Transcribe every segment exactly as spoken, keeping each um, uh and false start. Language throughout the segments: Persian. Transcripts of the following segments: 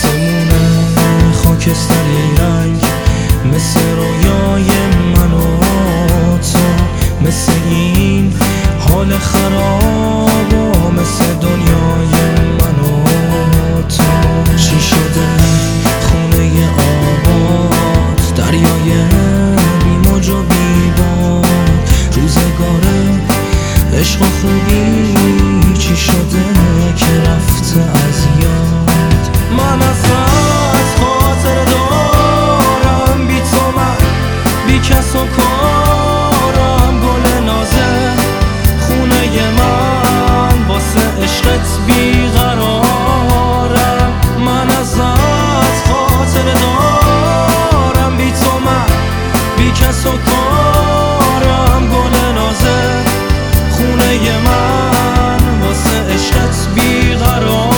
آسمونه خاکستری رنگ، مثل رویای من و تو، مثل این حال خراب و مثل دنیای من و تو. چی شده خونه آباد، دریای بیموج و بیباد، روزگار عشق و خوبی چی شده که رفته از یاد. من ازت خاطر دارم، بی تو من بی کس و کارم، گل نازه خونه من واسه عشقت بیقرارم. من ازت خاطر دارم، بی تو من بی کس و کارم، گل نازه خونه من واسه عشقت بیقرارم.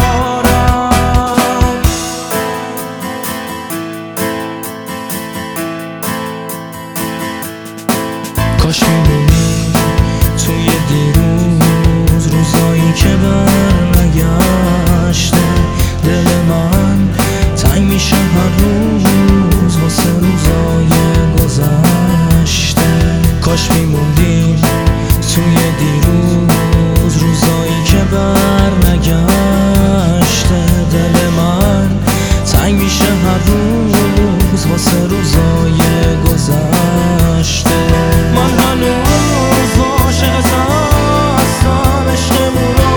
کاش میمونی توی دیروز، روزایی که بر نگشته. دل من تنگ میشه هر روز واسه روزای گذشته. کاش میموندیم توی دیروز، روزایی که بر نگشته. دل من تنگ میشه هر روز واسه روزای گذشته. من هنوز عاشقت هستم، عشقمون رو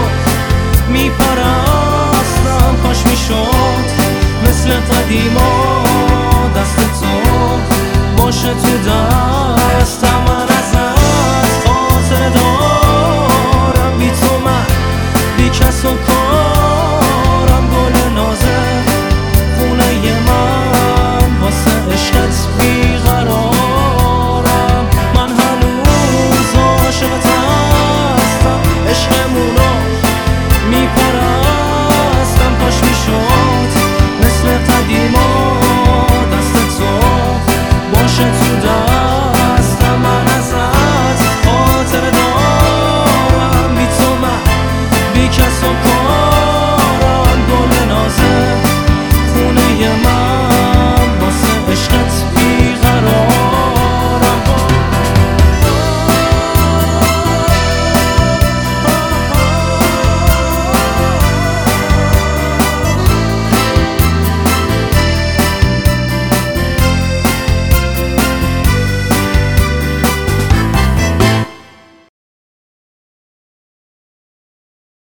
میپرستم. کاش میشد مثل قدیما دست تو باشه تو دست